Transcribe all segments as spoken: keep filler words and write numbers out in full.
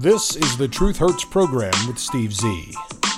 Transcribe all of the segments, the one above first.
This is the Truth Hurts program with Steve Z.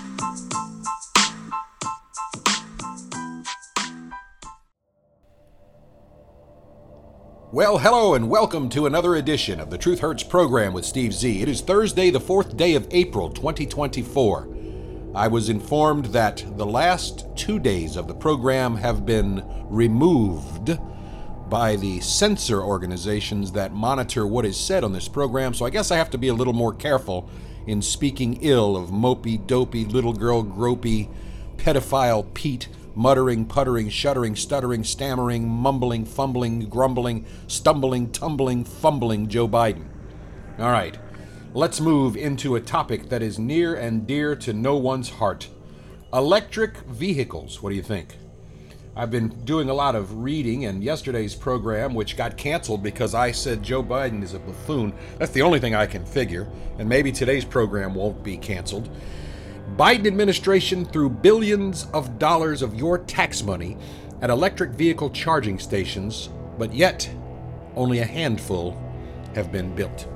Well, hello and welcome to another edition of the Truth Hurts program with Steve Z. It is Thursday, the fourth day of April, twenty twenty-four. I was informed that the last two days of the program have been removed by the censor organizations that monitor what is said on this program, so I guess I have to be a little more careful in speaking ill of mopey, dopey, little girl, gropey, pedophile Pete, muttering, puttering, shuddering, stuttering, stammering, mumbling, fumbling, grumbling, stumbling, tumbling, fumbling Joe Biden. All right, let's move into a topic that is near and dear to no one's heart. Electric vehicles. What do you think? I've been doing a lot of reading, and yesterday's program, which got canceled because I said Joe Biden is a buffoon, that's the only thing I can figure, and maybe today's program won't be canceled. Biden administration threw billions of dollars of your tax money at electric vehicle charging stations, but yet only a handful have been built.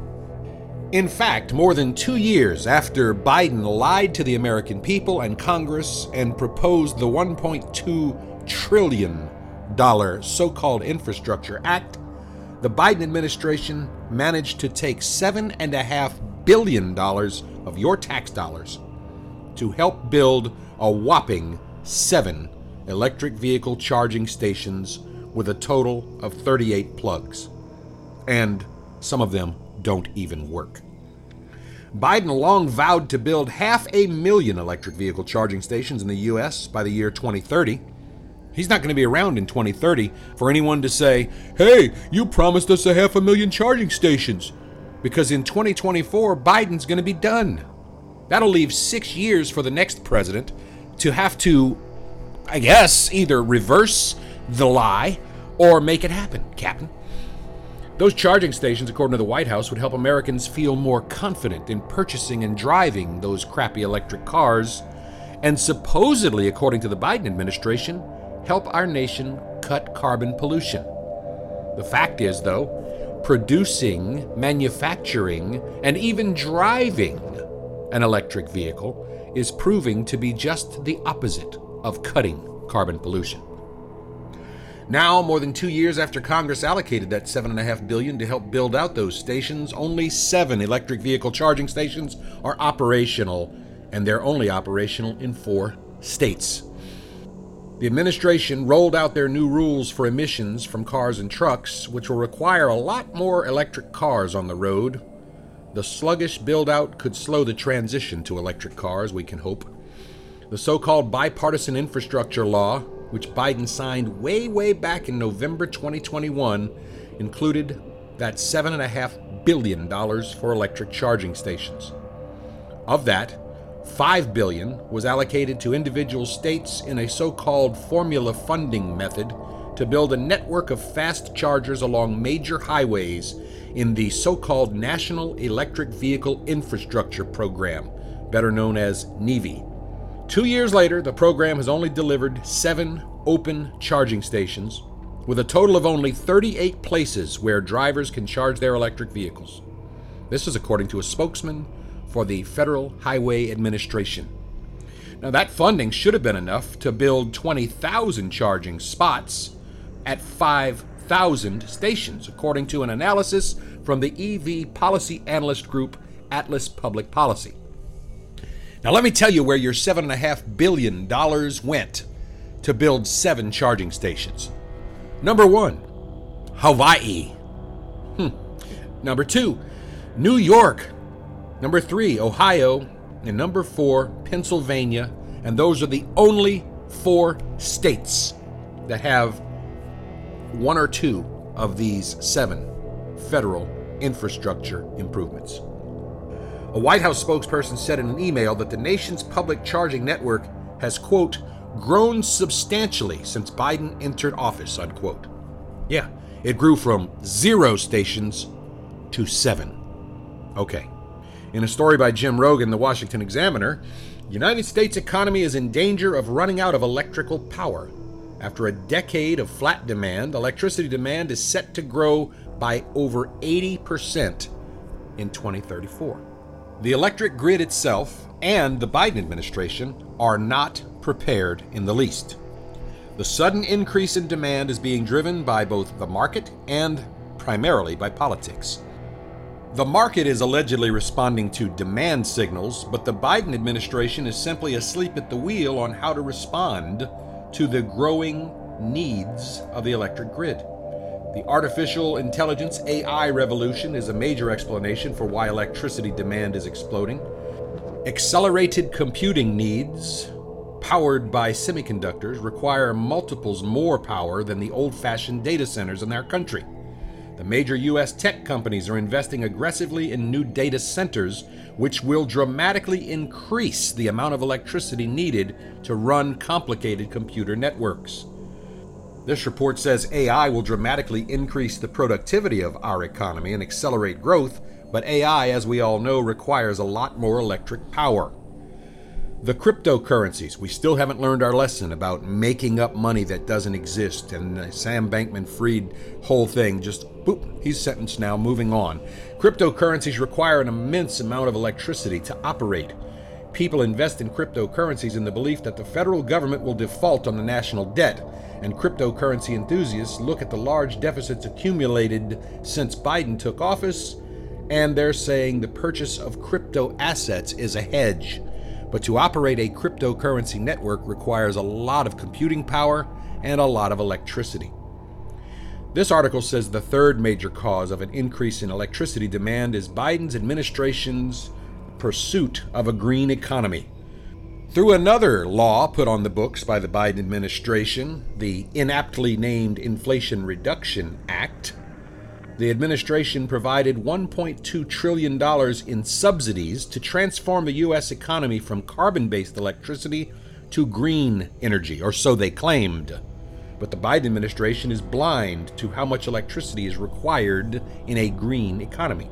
In fact, more than two years after Biden lied to the American people and Congress and proposed the one point two trillion dollars so-called Infrastructure Act, the Biden administration managed to take seven point five billion dollars of your tax dollars to help build a whopping seven electric vehicle charging stations with a total of thirty-eight plugs. And some of them don't even work. Biden long vowed to build half a million electric vehicle charging stations in the U S by the year twenty thirty. He's not going to be around in twenty thirty for anyone to say, hey, you promised us a half a million charging stations. Because in twenty twenty-four, Biden's going to be done. That'll leave six years for the next president to have to, I guess, either reverse the lie or make it happen, Captain. Those charging stations, according to the White House, would help Americans feel more confident in purchasing and driving those crappy electric cars, and supposedly, according to the Biden administration, help our nation cut carbon pollution. The fact is, though, producing, manufacturing, and even driving an electric vehicle is proving to be just the opposite of cutting carbon pollution. Now, more than two years after Congress allocated that seven point five billion dollars to help build out those stations, only seven electric vehicle charging stations are operational, and they're only operational in four states. The administration rolled out their new rules for emissions from cars and trucks, which will require a lot more electric cars on the road. The sluggish build-out could slow the transition to electric cars, we can hope. The so-called bipartisan infrastructure law, which Biden signed way, way back in November twenty twenty-one, included that seven point five billion dollars for electric charging stations. Of that, five billion dollars was allocated to individual states in a so-called formula funding method to build a network of fast chargers along major highways in the so-called National Electric Vehicle Infrastructure Program, better known as NEVI. Two years later, the program has only delivered seven open charging stations, with a total of only thirty-eight places where drivers can charge their electric vehicles. This is according to a spokesman for the Federal Highway Administration. Now, that funding should have been enough to build twenty thousand charging spots at five thousand stations, according to an analysis from the E V policy analyst group Atlas Public Policy. Now, let me tell you where your seven point five billion dollars went to build seven charging stations. Number one, Hawaii. Hmm. Number two, New York. Number three, Ohio. And number four, Pennsylvania. And those are the only four states that have one or two of these seven federal infrastructure improvements. A White House spokesperson said in an email that the nation's public charging network has, quote, grown substantially since Biden entered office, unquote. Yeah, it grew from zero stations to seven. Okay. In a story by Jim Rogan, the Washington Examiner, the United States economy is in danger of running out of electrical power. After a decade of flat demand, electricity demand is set to grow by over eighty percent in twenty thirty-four. The electric grid itself and the Biden administration are not prepared in the least. The sudden increase in demand is being driven by both the market and primarily by politics. The market is allegedly responding to demand signals, but the Biden administration is simply asleep at the wheel on how to respond to the growing needs of the electric grid. The artificial intelligence A I revolution is a major explanation for why electricity demand is exploding. Accelerated computing needs, powered by semiconductors, require multiples more power than the old-fashioned data centers in our country. The major U S tech companies are investing aggressively in new data centers, which will dramatically increase the amount of electricity needed to run complicated computer networks. This report says A I will dramatically increase the productivity of our economy and accelerate growth, but A I, as we all know, requires a lot more electric power. The cryptocurrencies, we still haven't learned our lesson about making up money that doesn't exist, and uh, Sam Bankman-Fried whole thing, just boop, he's sentenced now, moving on. Cryptocurrencies require an immense amount of electricity to operate. People invest in cryptocurrencies in the belief that the federal government will default on the national debt, and cryptocurrency enthusiasts look at the large deficits accumulated since Biden took office, and they're saying the purchase of crypto assets is a hedge. But to operate a cryptocurrency network requires a lot of computing power and a lot of electricity. This article says the third major cause of an increase in electricity demand is Biden's administration's pursuit of a green economy. Through another law put on the books by the Biden administration, the inaptly named Inflation Reduction Act, the administration provided one point two trillion dollars in subsidies to transform the U S economy from carbon-based electricity to green energy, or so they claimed. But the Biden administration is blind to how much electricity is required in a green economy.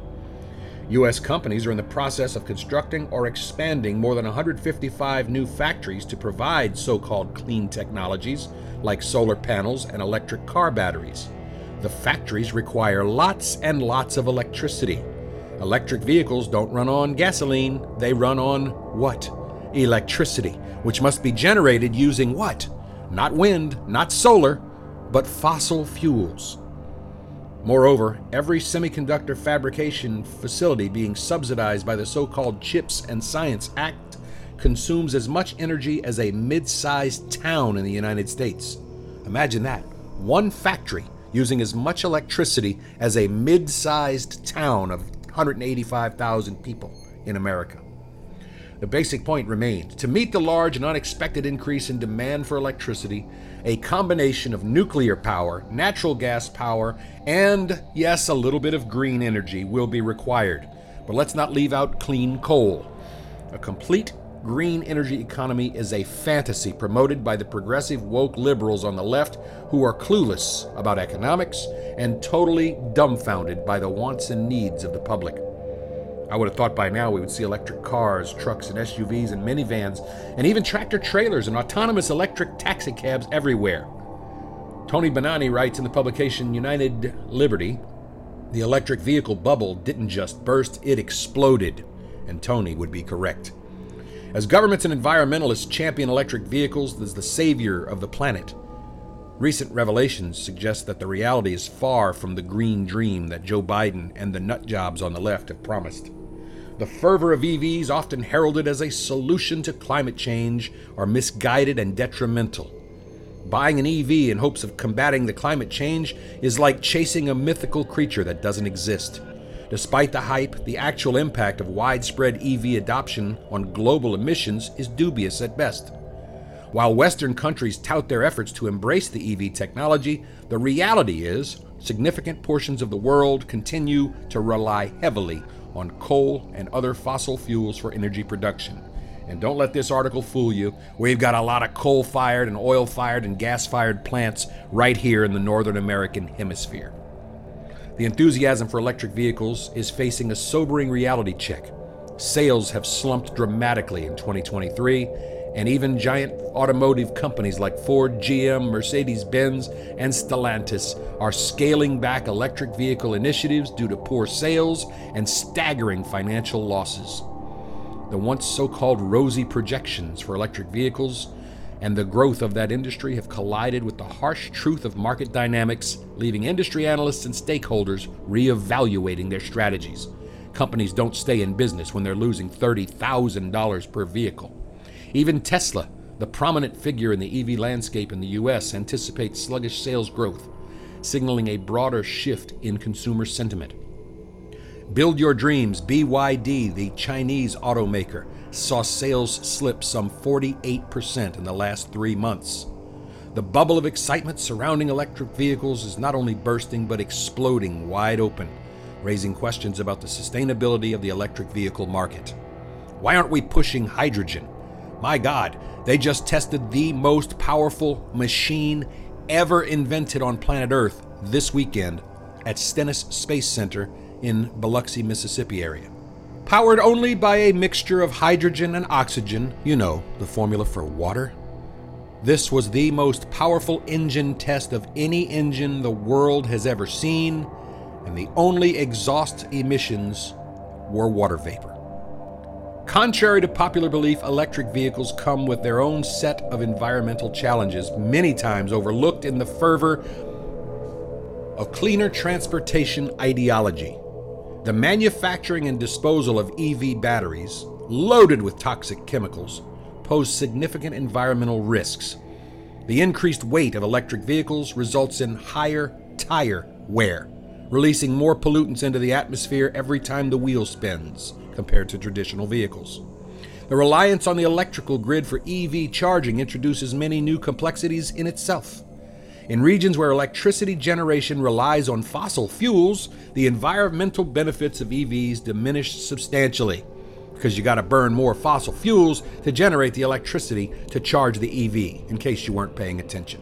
U S companies are in the process of constructing or expanding more than one hundred fifty-five new factories to provide so-called clean technologies like solar panels and electric car batteries. The factories require lots and lots of electricity. Electric vehicles don't run on gasoline, they run on what? Electricity, which must be generated using what? Not wind, not solar, but fossil fuels. Moreover, every semiconductor fabrication facility being subsidized by the so-called CHIPS and Science Act consumes as much energy as a mid-sized town in the United States. Imagine that. One factory using as much electricity as a mid-sized town of one hundred eighty-five thousand people in America. The basic point remains: to meet the large and unexpected increase in demand for electricity, a combination of nuclear power, natural gas power, and, yes, a little bit of green energy will be required. But let's not leave out clean coal. A complete green energy economy is a fantasy promoted by the progressive woke liberals on the left who are clueless about economics and totally dumbfounded by the wants and needs of the public. I would have thought by now we would see electric cars, trucks, and S U Vs and minivans, and even tractor trailers and autonomous electric taxi cabs everywhere. Tony Benani writes in the publication United Liberty, the electric vehicle bubble didn't just burst, it exploded, and Tony would be correct. As governments and environmentalists champion electric vehicles as the savior of the planet, recent revelations suggest that the reality is far from the green dream that Joe Biden and the nut jobs on the left have promised. The fervor of E Vs, often heralded as a solution to climate change, are misguided and detrimental. Buying an E V in hopes of combating the climate change is like chasing a mythical creature that doesn't exist. Despite the hype, the actual impact of widespread E V adoption on global emissions is dubious at best. While Western countries tout their efforts to embrace the E V technology, the reality is significant portions of the world continue to rely heavily on coal and other fossil fuels for energy production. And don't let this article fool you. We've got a lot of coal-fired and oil-fired and gas-fired plants right here in the Northern American hemisphere. The enthusiasm for electric vehicles is facing a sobering reality check. Sales have slumped dramatically in twenty twenty-three, and even giant automotive companies like Ford, G M, Mercedes-Benz, and Stellantis are scaling back electric vehicle initiatives due to poor sales and staggering financial losses. The once so-called rosy projections for electric vehicles and the growth of that industry have collided with the harsh truth of market dynamics, leaving industry analysts and stakeholders reevaluating their strategies. Companies don't stay in business when they're losing thirty thousand dollars per vehicle. Even Tesla, the prominent figure in the E V landscape in the U S, anticipates sluggish sales growth, signaling a broader shift in consumer sentiment. Build Your Dreams, B Y D, the Chinese automaker, saw sales slip some forty-eight percent in the last three months. The bubble of excitement surrounding electric vehicles is not only bursting but exploding wide open, raising questions about the sustainability of the electric vehicle market. Why aren't we pushing hydrogen? My God, they just tested the most powerful machine ever invented on planet Earth this weekend at Stennis Space Center in Biloxi, Mississippi area. Powered only by a mixture of hydrogen and oxygen, you know, the formula for water. This was the most powerful engine test of any engine the world has ever seen, and the only exhaust emissions were water vapor. Contrary to popular belief, electric vehicles come with their own set of environmental challenges, many times overlooked in the fervor of cleaner transportation ideology. The manufacturing and disposal of E V batteries, loaded with toxic chemicals, pose significant environmental risks. The increased weight of electric vehicles results in higher tire wear, releasing more pollutants into the atmosphere every time the wheel spins, compared to traditional vehicles. The reliance on the electrical grid for E V charging introduces many new complexities in itself. In regions where electricity generation relies on fossil fuels, the environmental benefits of E Vs diminish substantially, because you got to burn more fossil fuels to generate the electricity to charge the E V, in case you weren't paying attention.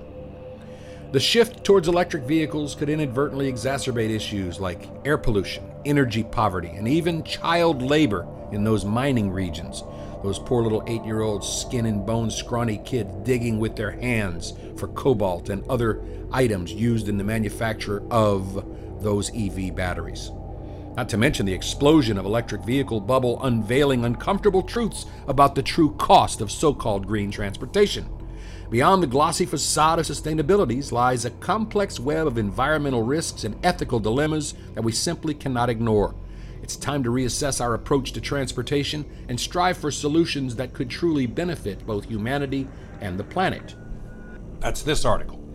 The shift towards electric vehicles could inadvertently exacerbate issues like air pollution, energy poverty, and even child labor in those mining regions. Those poor little eight-year-old skin and bone scrawny kids digging with their hands for cobalt and other items used in the manufacture of those E V batteries. Not to mention the explosion of electric vehicle bubble unveiling uncomfortable truths about the true cost of so-called green transportation. Beyond the glossy facade of sustainability lies a complex web of environmental risks and ethical dilemmas that we simply cannot ignore. It's time to reassess our approach to transportation and strive for solutions that could truly benefit both humanity and the planet. That's this article.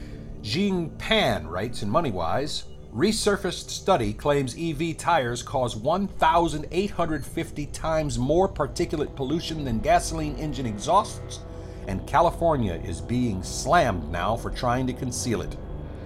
Jing Pan writes in MoneyWise, resurfaced study claims E V tires cause one thousand eight hundred fifty times more particulate pollution than gasoline engine exhausts, and California is being slammed now for trying to conceal it.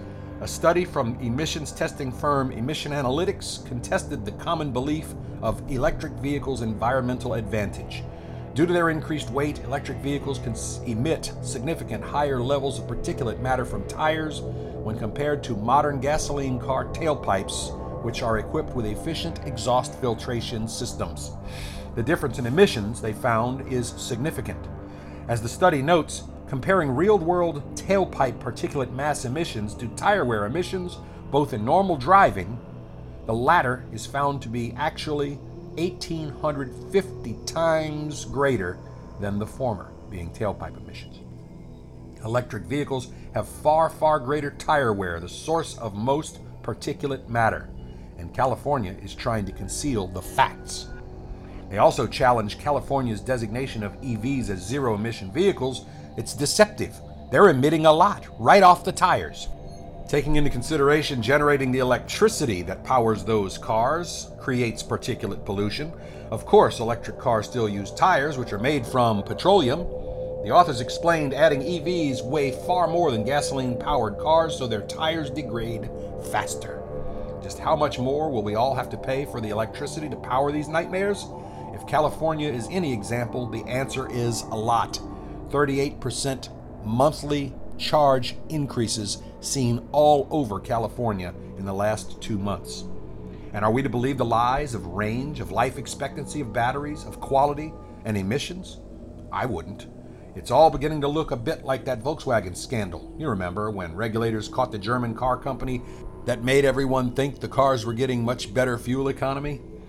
A study from emissions testing firm Emission Analytics contested the common belief of electric vehicles' environmental advantage. Due to their increased weight, electric vehicles can emit significant higher levels of particulate matter from tires when compared to modern gasoline car tailpipes, which are equipped with efficient exhaust filtration systems. The difference in emissions, they found, is significant. As the study notes, comparing real-world tailpipe particulate mass emissions to tire wear emissions, both in normal driving, the latter is found to be actually one thousand eight hundred fifty times greater than the former, being tailpipe emissions. Electric vehicles have far, far greater tire wear, the source of most particulate matter, and California is trying to conceal the facts. They also challenge California's designation of E Vs as zero-emission vehicles. It's deceptive. They're emitting a lot, right off the tires. Taking into consideration generating the electricity that powers those cars creates particulate pollution. Of course, electric cars still use tires, which are made from petroleum. The authors explained adding E Vs weigh far more than gasoline-powered cars, so their tires degrade faster. Just how much more will we all have to pay for the electricity to power these nightmares? If California is any example, the answer is a lot. thirty-eight percent monthly charge increases seen all over California in the last two months. And are we to believe the lies of range, of life expectancy of batteries, of quality and emissions? I wouldn't. It's all beginning to look a bit like that Volkswagen scandal. You remember when regulators caught the German car company that made everyone think the cars were getting much better fuel economy?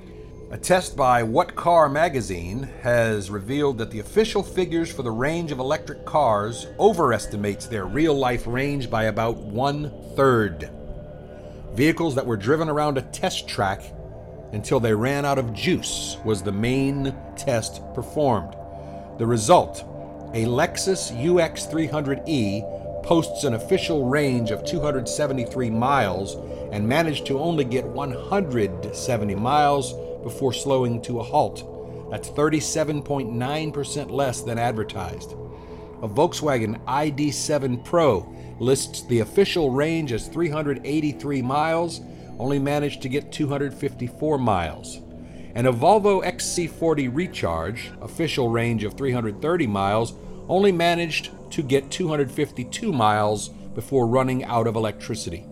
A test by What Car magazine has revealed that the official figures for the range of electric cars overestimates their real-life range by about one-third. Vehicles that were driven around a test track until they ran out of juice was the main test performed. The result, a Lexus U X three hundred E posts an official range of two hundred seventy-three miles and managed to only get one hundred seventy miles before slowing to a halt. That's thirty-seven point nine percent less than advertised. A Volkswagen I D seven Pro lists the official range as three hundred eighty-three miles, only managed to get two hundred fifty-four miles. And a Volvo X C forty Recharge, official range of three hundred thirty miles, only managed to get two hundred fifty-two miles before running out of electricity.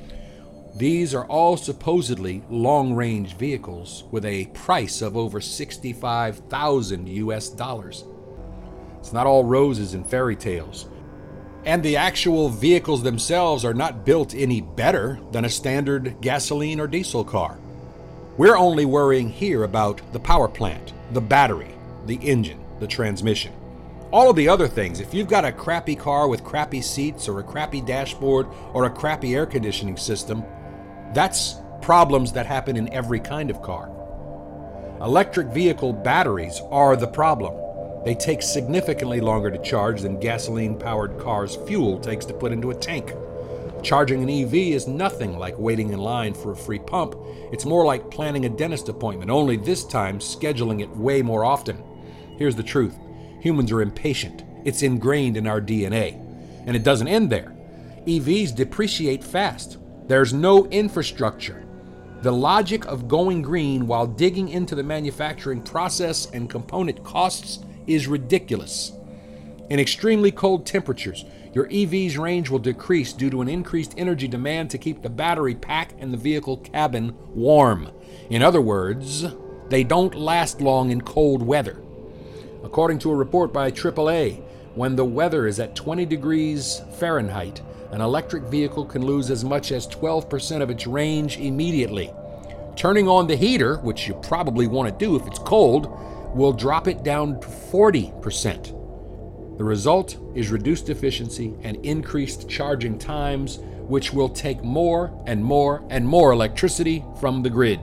These are all supposedly long-range vehicles with a price of over sixty-five thousand U S dollars. It's not all roses and fairy tales. And the actual vehicles themselves are not built any better than a standard gasoline or diesel car. We're only worrying here about the power plant, the battery, the engine, the transmission. All of the other things, if you've got a crappy car with crappy seats or a crappy dashboard or a crappy air conditioning system, that's problems that happen in every kind of car. Electric vehicle batteries are the problem. They take significantly longer to charge than gasoline-powered cars' fuel takes to put into a tank. Charging an E V is nothing like waiting in line for a free pump. It's more like planning a dentist appointment, only this time scheduling it way more often. Here's the truth. Humans are impatient. It's ingrained in our D N A. And it doesn't end there. E Vs depreciate fast. There's no infrastructure. The logic of going green while digging into the manufacturing process and component costs is ridiculous. In extremely cold temperatures, your E V's range will decrease due to an increased energy demand to keep the battery pack and the vehicle cabin warm. In other words, they don't last long in cold weather. According to a report by triple A, when the weather is at twenty degrees Fahrenheit, an electric vehicle can lose as much as twelve percent of its range immediately. Turning on the heater, which you probably want to do if it's cold, will drop it down to forty percent. The result is reduced efficiency and increased charging times, which will take more and more and more electricity from the grid.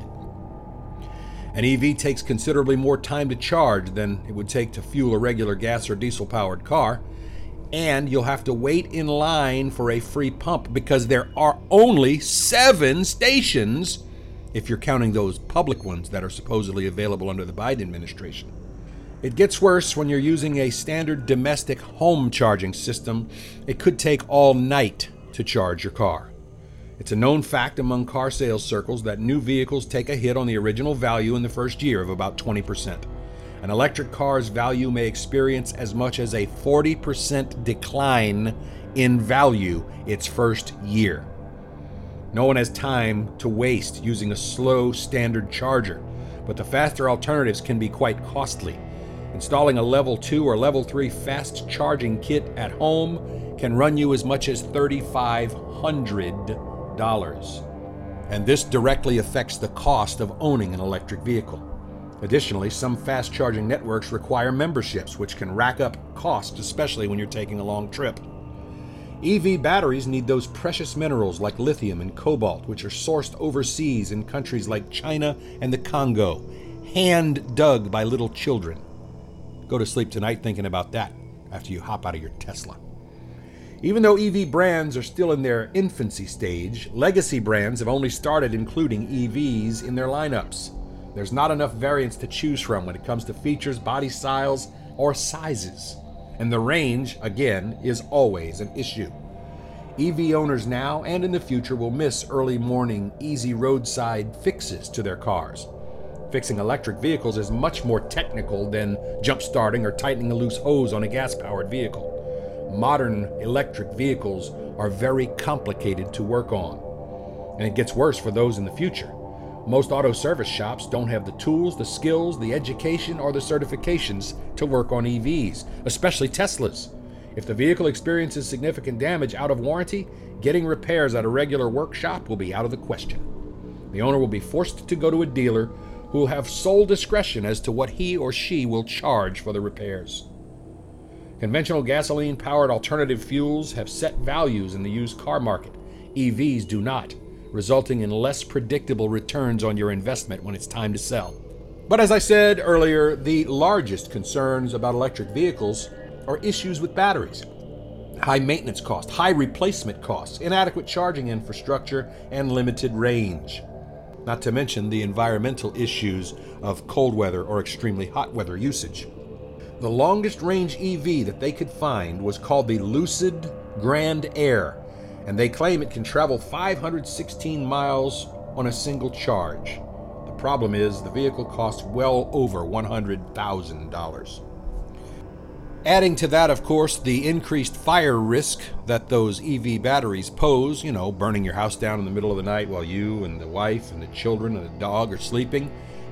An E V takes considerably more time to charge than it would take to fuel a regular gas or diesel-powered car, and you'll have to wait in line for a free pump because there are only seven stations if you're counting those public ones that are supposedly available under the Biden administration. It gets worse when you're using a standard domestic home charging system. It could take all night to charge your car. It's a known fact among car sales circles that new vehicles take a hit on the original value in the first year of about twenty percent. An electric car's value may experience as much as a forty percent decline in value its first year. No one has time to waste using a slow standard charger, but the faster alternatives can be quite costly. Installing a level two or level three fast charging kit at home can run you as much as three thousand five hundred dollars. And this directly affects the cost of owning an electric vehicle. Additionally, some fast charging networks require memberships, which can rack up costs, especially when you're taking a long trip. E V batteries need those precious minerals like lithium and cobalt, which are sourced overseas in countries like China and the Congo, hand dug by little children. Go to sleep tonight thinking about that after you hop out of your Tesla. Even though E V brands are still in their infancy stage, legacy brands have only started including E Vs in their lineups. There's not enough variants to choose from when it comes to features, body styles, or sizes. And the range, again, is always an issue. E V owners now and in the future will miss early morning, easy roadside fixes to their cars. Fixing electric vehicles is much more technical than jump-starting or tightening a loose hose on a gas-powered vehicle. Modern electric vehicles are very complicated to work on, and it gets worse for those in the future. Most auto service shops don't have the tools, the skills, the education, or the certifications to work on E Vs, especially Teslas. If the vehicle experiences significant damage out of warranty, getting repairs at a regular workshop will be out of the question. The owner will be forced to go to a dealer who who will have sole discretion as to what he or she will charge for the repairs. Conventional gasoline-powered alternative fuels have set values in the used car market. E Vs do not, resulting in less predictable returns on your investment when it's time to sell. But as I said earlier, the largest concerns about electric vehicles are issues with batteries. High maintenance costs, high replacement costs, inadequate charging infrastructure, and limited range. Not to mention the environmental issues of cold weather or extremely hot weather usage. The longest range E V that they could find was called the Lucid Grand Air, and they claim it can travel five hundred sixteen miles on a single charge. The problem is the vehicle costs well over one hundred thousand dollars. Adding to that, of course, the increased fire risk that those E V batteries pose, you know, burning your house down in the middle of the night while you and the wife and the children and the dog are sleeping,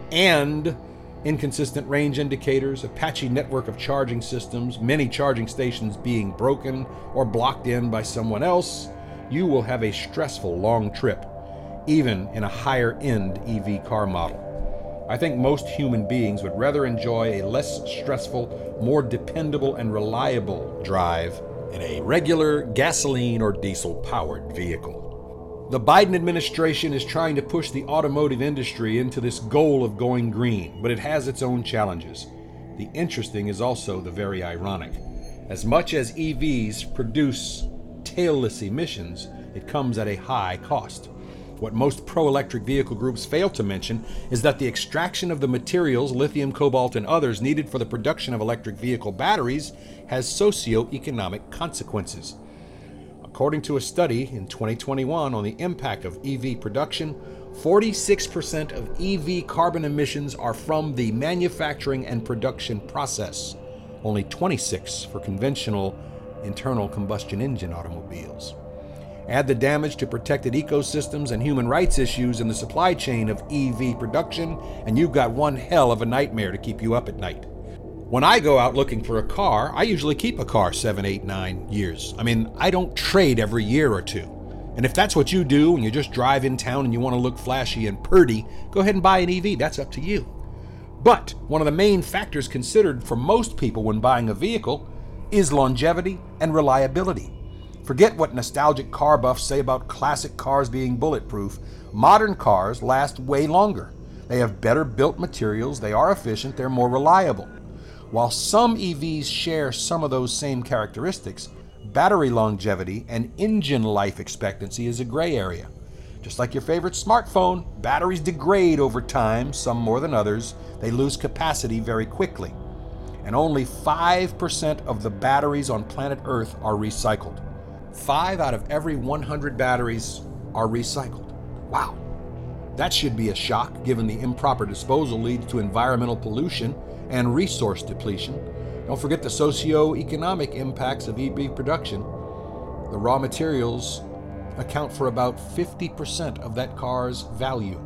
and inconsistent range indicators, a patchy network of charging systems, many charging stations being broken or blocked in by someone else, you will have a stressful long trip, even in a higher-end E V car model. I think most human beings would rather enjoy a less stressful, more dependable and reliable drive in a regular gasoline or diesel-powered vehicle. The Biden administration is trying to push the automotive industry into this goal of going green, but it has its own challenges. The interesting is also the very ironic. As much as E Vs produce tailless emissions, it comes at a high cost. What most pro-electric vehicle groups fail to mention is that the extraction of the materials, lithium, cobalt, and others needed for the production of electric vehicle batteries has socio-economic consequences. According to a study in twenty twenty-one on the impact of E V production, forty-six percent of E V carbon emissions are from the manufacturing and production process, only twenty-six for conventional internal combustion engine automobiles. Add the damage to protected ecosystems and human rights issues in the supply chain of E V production, and you've got one hell of a nightmare to keep you up at night. When I go out looking for a car, I usually keep a car seven, eight, nine years. I mean, I don't trade every year or two. And if that's what you do and you just drive in town and you want to look flashy and purdy, go ahead and buy an E V. That's up to you. But one of the main factors considered for most people when buying a vehicle is longevity and reliability. Forget what nostalgic car buffs say about classic cars being bulletproof. Modern cars last way longer. They have better built materials, they are efficient, they're more reliable. While some E Vs share some of those same characteristics, battery longevity and engine life expectancy is a gray area. Just like your favorite smartphone, batteries degrade over time, some more than others. They lose capacity very quickly. And only five percent of the batteries on planet Earth are recycled. Five out of every one hundred batteries are recycled. Wow. That should be a shock, given the improper disposal leads to environmental pollution and resource depletion. Don't forget the socio-economic impacts of E V production. The raw materials account for about fifty percent of that car's value.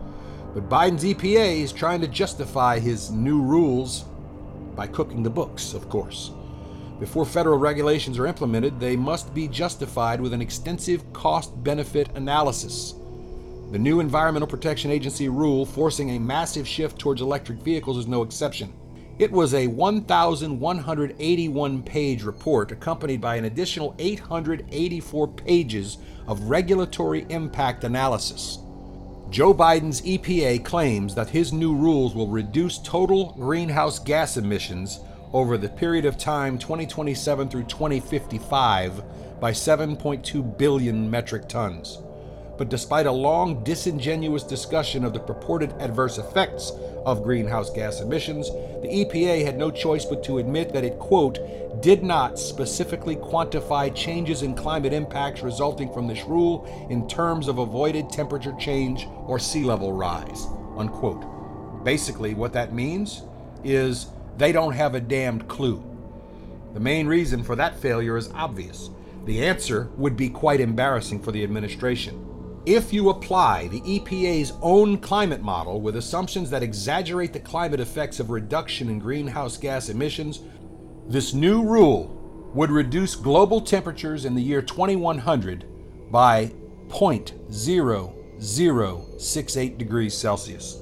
But Biden's E P A is trying to justify his new rules by cooking the books, of course. Before federal regulations are implemented, they must be justified with an extensive cost-benefit analysis. The new Environmental Protection Agency rule forcing a massive shift towards electric vehicles is no exception. It was a one thousand one hundred eighty-one page report accompanied by an additional eight hundred eighty-four pages of regulatory impact analysis. Joe Biden's E P A claims that his new rules will reduce total greenhouse gas emissions over the period of time twenty twenty-seven through twenty fifty-five by seven point two billion metric tons. But despite a long, disingenuous discussion of the purported adverse effects of greenhouse gas emissions, the E P A had no choice but to admit that it, quote, did not specifically quantify changes in climate impacts resulting from this rule in terms of avoided temperature change or sea level rise, unquote. Basically, what that means is they don't have a damned clue. The main reason for that failure is obvious. The answer would be quite embarrassing for the administration. If you apply the E P A's own climate model with assumptions that exaggerate the climate effects of reduction in greenhouse gas emissions, this new rule would reduce global temperatures in the year twenty-one hundred by zero point zero zero six eight degrees Celsius.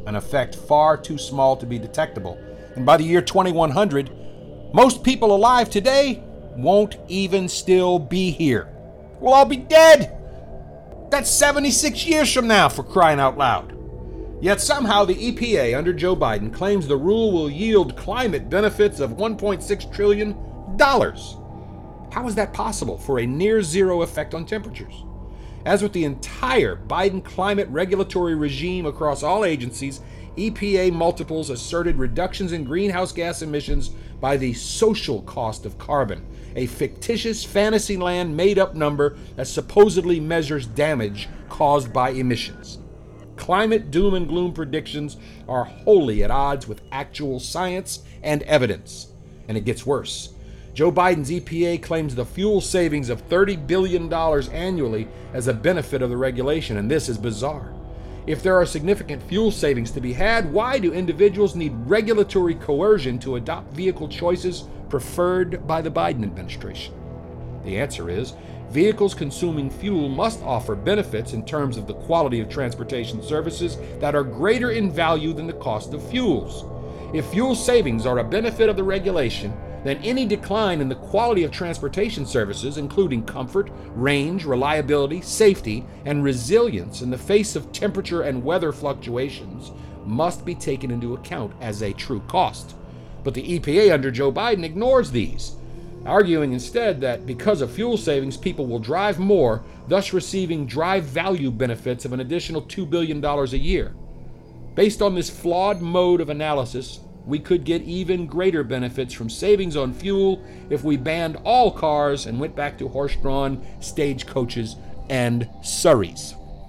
an effect far too small to be detectable. And by the year twenty-one hundred, most people alive today won't even still be here. We'll all be dead. That's seventy-six years from now, for crying out loud. Yet somehow the E P A under Joe Biden claims the rule will yield climate benefits of one point six trillion dollars. How is that possible for a near zero effect on temperatures? As with the entire Biden climate regulatory regime across all agencies, E P A multiples asserted reductions in greenhouse gas emissions by the social cost of carbon, a fictitious fantasyland made-up number that supposedly measures damage caused by emissions. Climate doom and gloom predictions are wholly at odds with actual science and evidence. And it gets worse. Joe Biden's E P A claims the fuel savings of thirty billion dollars annually as a benefit of the regulation, and this is bizarre. If there are significant fuel savings to be had, why do individuals need regulatory coercion to adopt vehicle choices preferred by the Biden administration? The answer is, vehicles consuming fuel must offer benefits in terms of the quality of transportation services that are greater in value than the cost of fuels. If fuel savings are a benefit of the regulation, then any decline in the quality of transportation services, including comfort, range, reliability, safety, and resilience in the face of temperature and weather fluctuations, must be taken into account as a true cost. But the E P A under Joe Biden ignores these, arguing instead that because of fuel savings, people will drive more, thus receiving drive value benefits of an additional two billion dollars a year. Based on this flawed mode of analysis, we could get even greater benefits from savings on fuel if we banned all cars and went back to horse-drawn stagecoaches and surreys.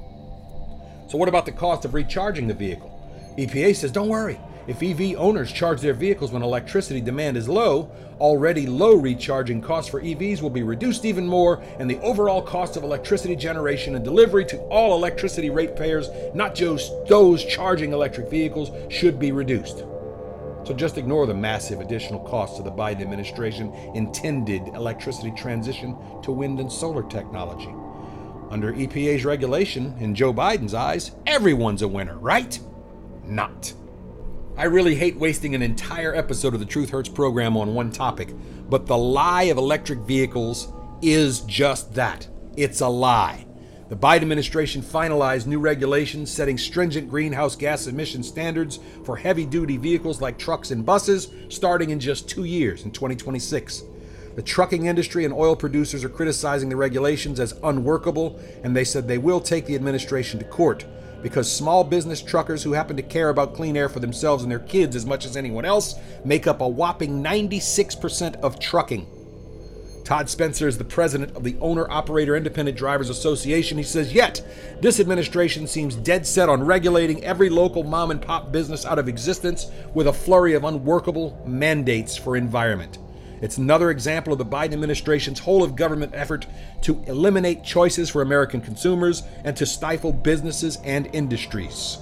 So what about the cost of recharging the vehicle? E P A says, don't worry. If E V owners charge their vehicles when electricity demand is low, already low recharging costs for E Vs will be reduced even more, and the overall cost of electricity generation and delivery to all electricity ratepayers, not just those charging electric vehicles, should be reduced. So just ignore the massive additional costs of the Biden administration intended electricity transition to wind and solar technology. Under E P A's regulation, in Joe Biden's eyes, everyone's a winner, right? Not. I really hate wasting an entire episode of the Truth Hurts program on one topic, but the lie of electric vehicles is just that. It's a lie. The Biden administration finalized new regulations setting stringent greenhouse gas emission standards for heavy-duty vehicles like trucks and buses starting in just two years in twenty twenty-six. The trucking industry and oil producers are criticizing the regulations as unworkable, and they said they will take the administration to court because small business truckers who happen to care about clean air for themselves and their kids as much as anyone else make up a whopping ninety-six percent of trucking. Todd Spencer is the president of the Owner-Operator Independent Drivers Association. He says, yet, this administration seems dead set on regulating every local mom-and-pop business out of existence with a flurry of unworkable mandates for environment. It's another example of the Biden administration's whole-of-government effort to eliminate choices for American consumers and to stifle businesses and industries.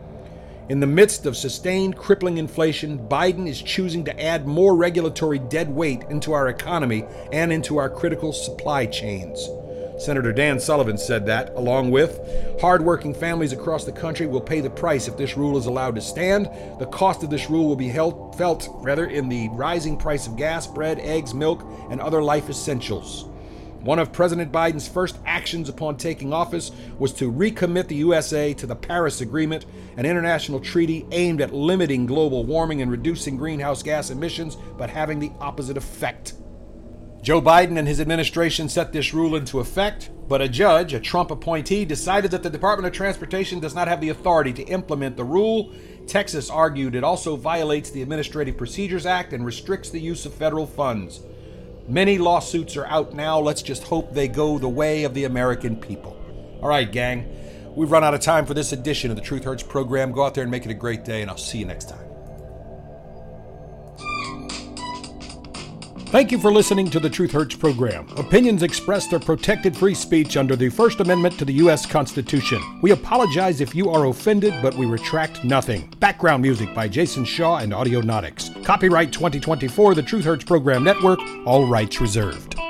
In the midst of sustained crippling inflation, Biden is choosing to add more regulatory dead weight into our economy and into our critical supply chains. Senator Dan Sullivan said that, along with, hardworking families across the country will pay the price if this rule is allowed to stand. The cost of this rule will be held, felt rather in the rising price of gas, bread, eggs, milk, and other life essentials. One of President Biden's first actions upon taking office was to recommit the U S A to the Paris Agreement, an international treaty aimed at limiting global warming and reducing greenhouse gas emissions, but having the opposite effect. Joe Biden and his administration set this rule into effect, but a judge, a Trump appointee, decided that the Department of Transportation does not have the authority to implement the rule. Texas argued it also violates the Administrative Procedures Act and restricts the use of federal funds. Many lawsuits are out now. Let's just hope they go the way of the American people. All right, gang. We've run out of time for this edition of the Truth Hurts program. Go out there and make it a great day, and I'll see you next time. Thank you for listening to the Truth Hurts program. Opinions expressed are protected free speech under the First Amendment to the U S Constitution. We apologize if you are offended, but we retract nothing. Background music by Jason Shaw and Audionautics. Copyright twenty twenty-four, the Truth Hurts Program Network, all rights reserved.